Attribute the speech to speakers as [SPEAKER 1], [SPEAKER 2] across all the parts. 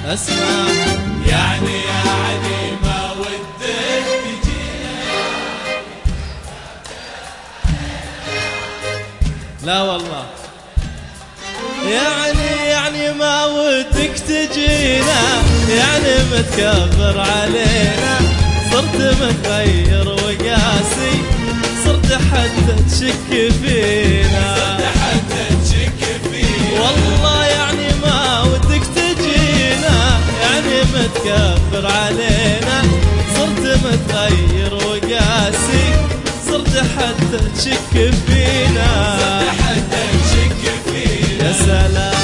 [SPEAKER 1] اسمع.
[SPEAKER 2] يعني ما ودك تجينا.
[SPEAKER 1] لا والله يعني ما ودك تجينا، يعني متكبر علينا، صرت متغير وقاسي، صرت حتى تشك فينا،
[SPEAKER 2] صرت حتى تشك فينا.
[SPEAKER 1] والله يعني ما ودك تجينا، يعني متكبر علينا، صرت متغير وقاسي، صرت حتى تشك فينا،
[SPEAKER 2] صرت حتى تشك فينا.
[SPEAKER 1] يا سلام.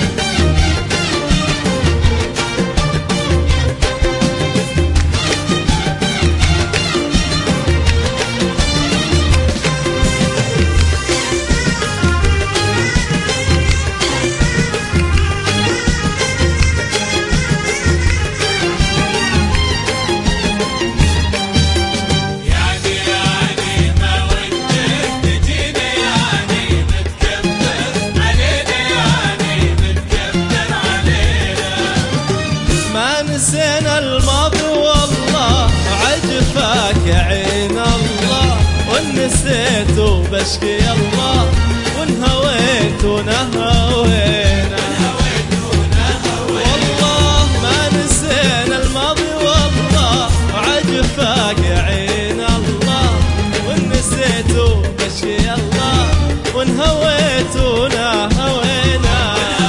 [SPEAKER 1] نسينا الماضي والله، عجفاك يا عين الله، ونسيت وبشكي الله، ونهويت ونهوينا، والله ما نسينا الماضي والله، عجفاك يا عين الله، ونسيت وبشكي الله، ونهويت ونهوينا.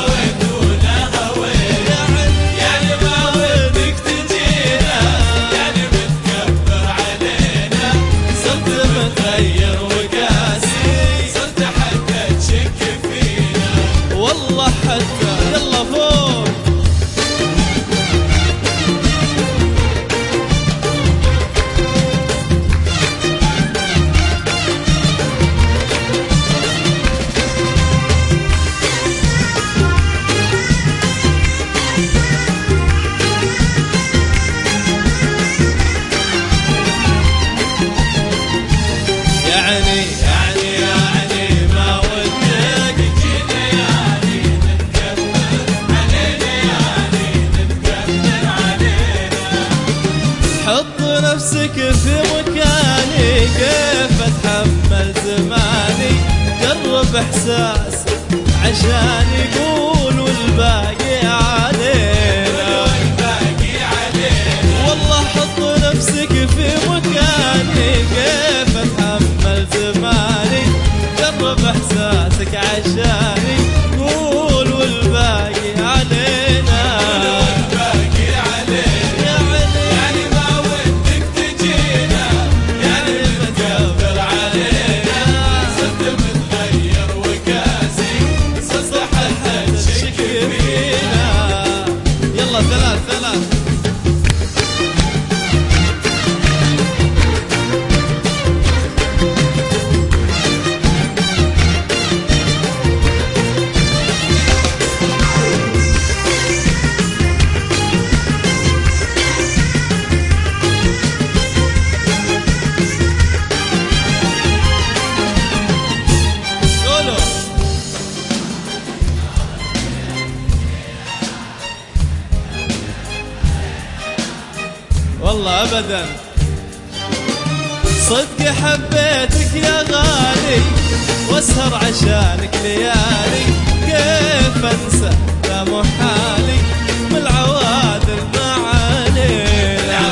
[SPEAKER 2] يعني ما ودك تجينا، يعني متكبر علينا، يعني متكبر علينا.
[SPEAKER 1] حط نفسك في مكاني، كيف اتحمل زماني، جرب احساسي عشان يقول والباقي علينا، والله حط نفسك في مكاني، كيف اتحمل زماني، جرب احساسك عشاني، قول والباقي علينا،
[SPEAKER 2] والباقي علينا. يعني ما ودك تجينا، يعني متكبر علينا، صرت متغير وقاسي، صرت حتى تشك فينا.
[SPEAKER 1] يلا ثلاث والله ابدا، صدق حبيتك يا غالي، واسهر عشانك ليالي، كيف انسى لا محالي، من العوادل ما علينا،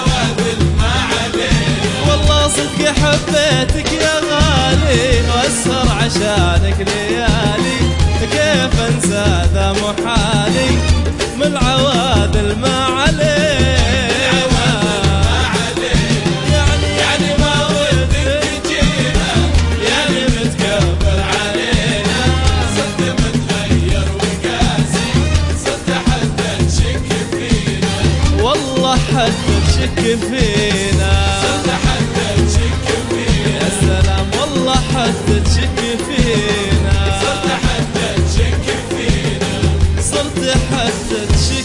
[SPEAKER 1] والله صدق حبيتك يا غالي، واسهر عشانك ليالي، كيف انسى ذا محالي، من العوادل ما علينا. حتى تشك فينا،
[SPEAKER 2] صرت حتى تشك فينا.
[SPEAKER 1] يا سلام والله حتى تشك فينا،
[SPEAKER 2] صرت حتى تشك فينا.
[SPEAKER 1] صرت حتى تشك